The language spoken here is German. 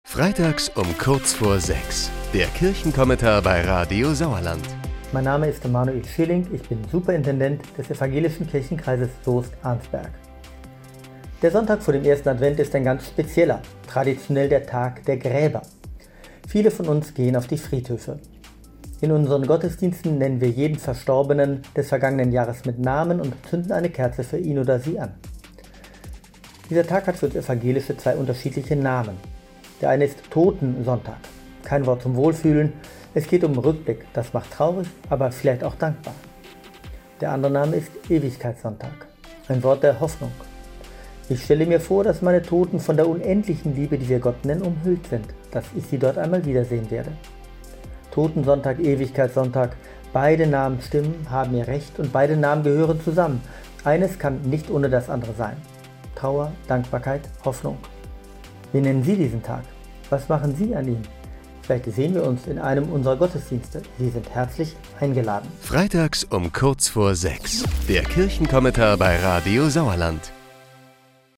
Freitags um kurz vor 6. Der Kirchenkommentar bei Radio Sauerland. Mein Name ist Emanuel Schilling, ich bin Superintendent des Evangelischen Kirchenkreises Soest-Arnsberg. Der Sonntag vor dem ersten Advent ist ein ganz spezieller, traditionell der Tag der Gräber. Viele von uns gehen auf die Friedhöfe. In unseren Gottesdiensten nennen wir jeden Verstorbenen des vergangenen Jahres mit Namen und zünden eine Kerze für ihn oder sie an. Dieser Tag hat für uns Evangelische zwei unterschiedliche Namen. Der eine ist Totensonntag. Kein Wort zum Wohlfühlen, es geht um Rückblick, das macht traurig, aber vielleicht auch dankbar. Der andere Name ist Ewigkeitssonntag, ein Wort der Hoffnung. Ich stelle mir vor, dass meine Toten von der unendlichen Liebe, die wir Gott nennen, umhüllt sind, dass ich sie dort einmal wiedersehen werde. Totensonntag, Ewigkeitssonntag, beide Namen stimmen, haben ihr Recht und beide Namen gehören zusammen. Eines kann nicht ohne das andere sein. Trauer, Dankbarkeit, Hoffnung. Wie nennen Sie diesen Tag? Was machen Sie an ihm? Vielleicht sehen wir uns in einem unserer Gottesdienste. Sie sind herzlich eingeladen. Freitags um kurz vor 6. Der Kirchenkommentar bei Radio Sauerland.